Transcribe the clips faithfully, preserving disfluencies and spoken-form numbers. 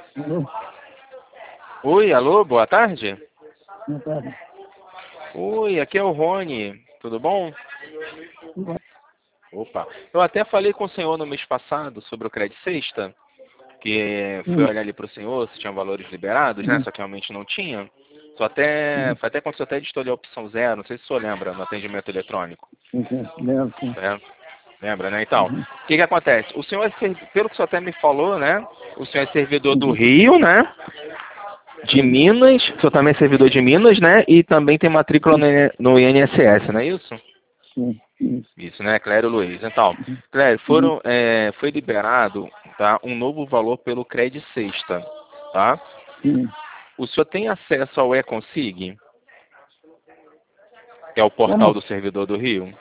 Alô? Oi, alô, boa tarde. Boa tarde. Oi, aqui é o Rony, tudo bom? Tudo bom? Opa, eu até falei com o senhor no mês passado sobre o Credit Sexta, que fui Hum, olhar ali para o senhor se tinha valores liberados, né? hum, Só que realmente não tinha. Só até, hum. foi até quando o senhor até escolheu a opção zero, não sei se o senhor lembra, no atendimento eletrônico. Sim, sim. Lembro, sim. É, lembra, né? Então, Uhum, o que que acontece? O senhor, é ser- pelo que o senhor até me falou, né? O senhor é servidor do uhum. Rio, né? De Sim, Minas, o senhor também é servidor de Minas, né? E também tem matrícula no I- no I N S S, não é isso? sim, isso. Isso, né, Clério Luiz? Então, Uhum, Clério, uhum. foram, é, foi liberado, tá, um novo valor pelo Credit Sexta, tá? Sim. O senhor tem acesso ao eConsig, que é o portal Como? do servidor do Rio?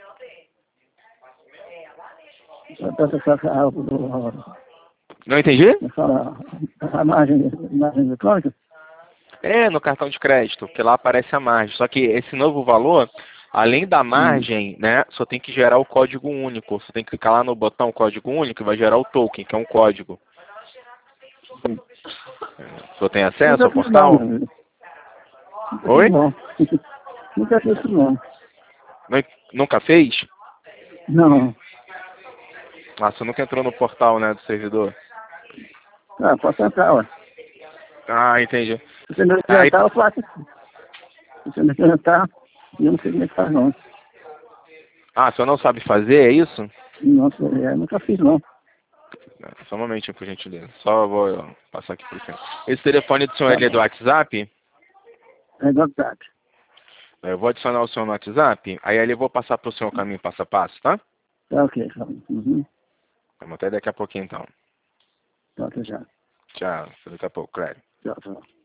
Essa essa algo do... Não entendi? Me fala a margem, margem eletrônica? É, no cartão de crédito, que lá aparece a margem. Só que esse novo valor, além da Hum, margem, né, só tem que gerar o código único. Você tem que clicar lá no botão código único e vai gerar o token, que é um código. sim. O senhor tem acesso Nunca ao fiz não, portal? meu amigo. Nunca fiz Oi? não. Nunca fiz isso não. Nu- Nunca fez? Não. Ah, você nunca entrou no portal, né, do servidor? Ah, posso entrar, ué. Ah, entendi. Se você me Aí, apresentar, eu faço. Se você me apresentar, eu não sei como é que faz não. ah, o senhor não sabe fazer, é isso? Nossa, é, nunca fiz não. Só um momentinho, por gentileza. Só vou passar aqui por cima. Esse telefone do senhor Tá ele é do bom. WhatsApp? É do WhatsApp. Eu vou adicionar o senhor no WhatsApp, aí ali eu vou passar para o senhor o caminho passo a passo, tá? Tá ok, tá. Uhum. Vamos até daqui a pouquinho, então. Tá, até já. Tchau, até daqui a pouco, Clério. Tchau, tchau.